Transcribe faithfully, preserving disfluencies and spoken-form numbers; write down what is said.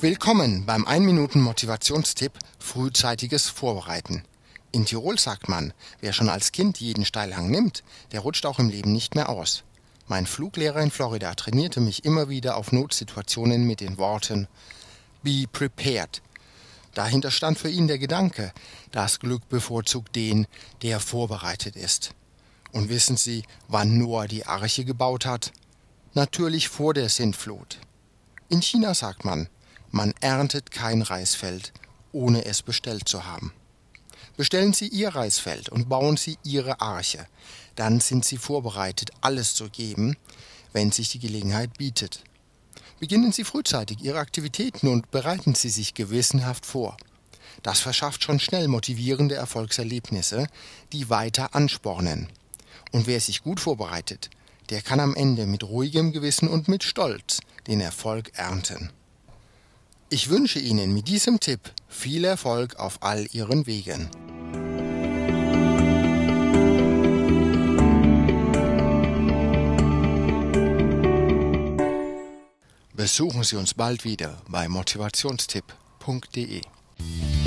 Willkommen beim ein Minuten Motivationstipp frühzeitiges Vorbereiten. In Tirol sagt man, wer schon als Kind jeden Steilhang nimmt, der rutscht auch im Leben nicht mehr aus. Mein Fluglehrer in Florida trainierte mich immer wieder auf Notsituationen mit den Worten Be prepared. Dahinter stand für ihn der Gedanke, das Glück bevorzugt den, der vorbereitet ist. Und wissen Sie, wann Noah die Arche gebaut hat? Natürlich vor der Sintflut. In China sagt man, man erntet kein Reisfeld, ohne es bestellt zu haben. Bestellen Sie Ihr Reisfeld und bauen Sie Ihre Arche, dann sind Sie vorbereitet, alles zu geben, wenn sich die Gelegenheit bietet. Beginnen Sie frühzeitig Ihre Aktivitäten und bereiten Sie sich gewissenhaft vor. Das verschafft schon schnell motivierende Erfolgserlebnisse, die weiter anspornen. Und wer sich gut vorbereitet, der kann am Ende mit ruhigem Gewissen und mit Stolz den Erfolg ernten. Ich wünsche Ihnen mit diesem Tipp viel Erfolg auf all Ihren Wegen. Besuchen Sie uns bald wieder bei motivationstipp punkt de.